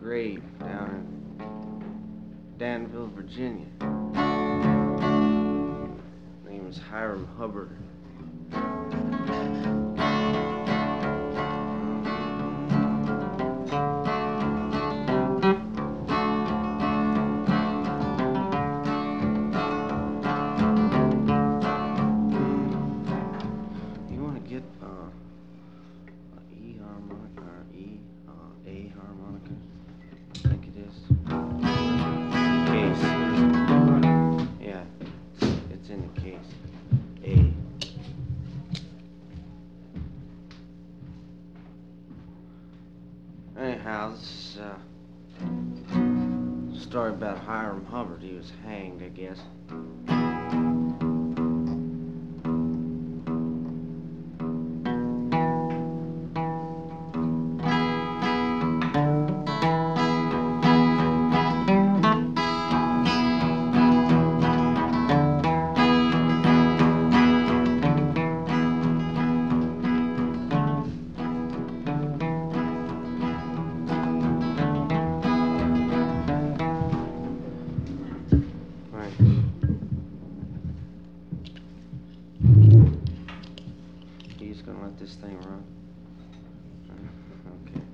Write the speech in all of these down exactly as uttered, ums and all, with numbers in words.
grave down in Danville, Virginia. His name is Hiram Hubbard. Anyhow, this uh, story about Hiram Hubbard. He was hanged, I guess. He's gonna let this thing run. Okay.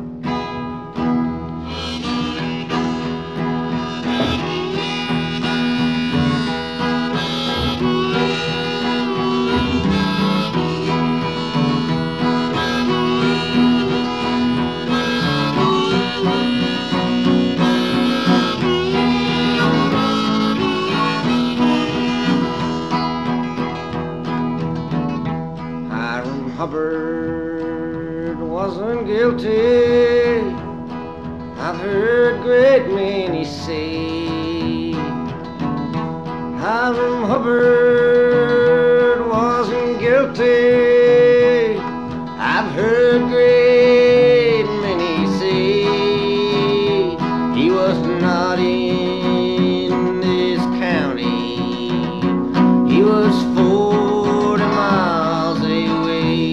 Hubbard wasn't guilty. I've heard great many say Hiram Hubbard wasn't guilty. I've heard great many say he was not in this county. He was forty miles away.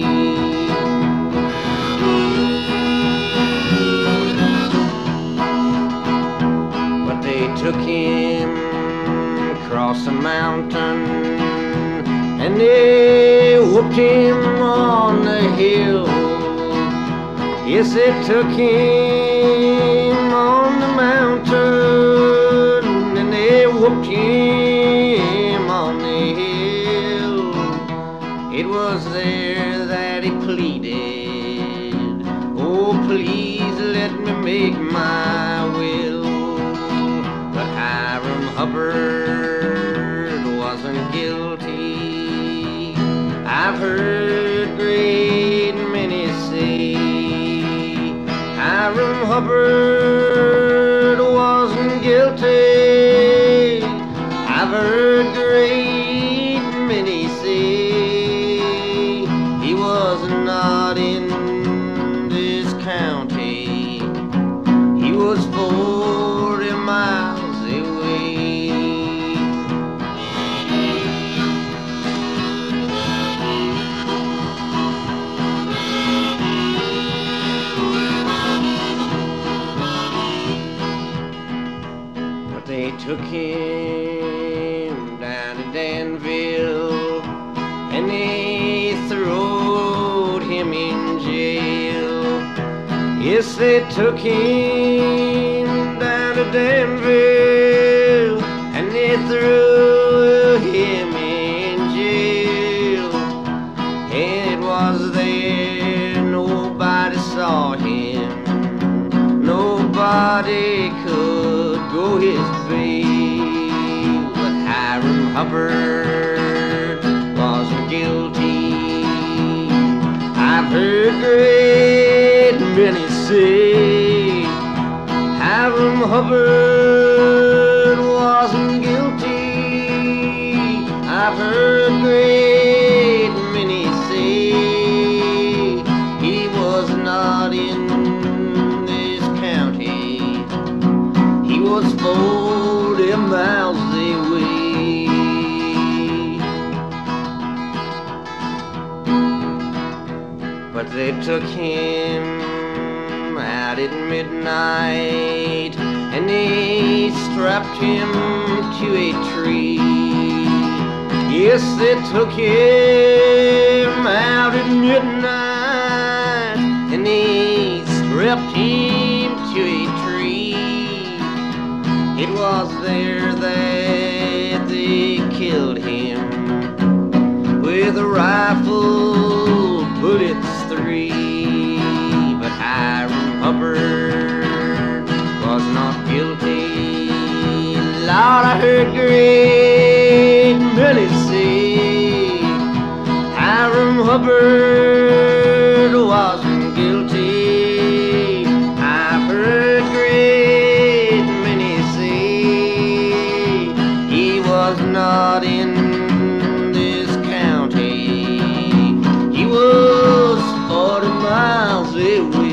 Took him across a mountain and they whooped him on the hill. Yes, they took him on the mountain and they whooped him on the hill. It was there that he pleaded, oh, please let me make my will. Hubbard wasn't guilty. I've heard great many say Hiram Hubbard wasn't guilty. I've heard great many say he was not in this county. He was forty miles away. They took him down to Danville and they throwed him in jail. Yes, they took him down to Danville and they threw him in jail. And it was there nobody saw him, nobody could go his way. But Hiram Hubbard wasn't guilty. I've heard great many say Hiram Hubbard wasn't guilty. I've heard great many say he was not in this county. He was forty miles away. But they took him out at midnight strapped him to a tree. Yes, they took him out at midnight and they strapped him to a tree. It was there that they killed him with a rifle, bullets three. But Hiram Hubbard was not guilty. Lord, I heard great many say Hiram Hubbard wasn't guilty. I've heard great many say he was not in this county. He was forty miles away.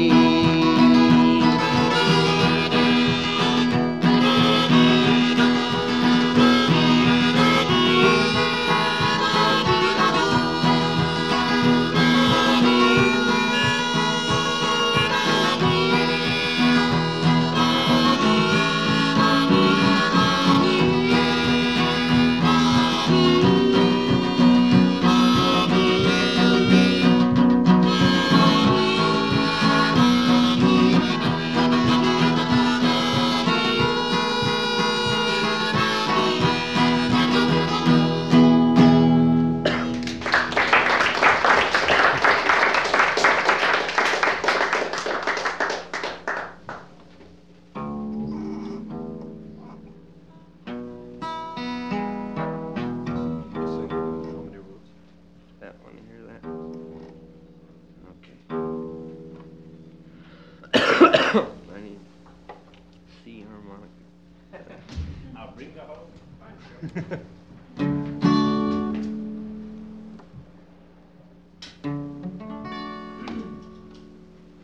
I need C harmonica. I'll bring the whole.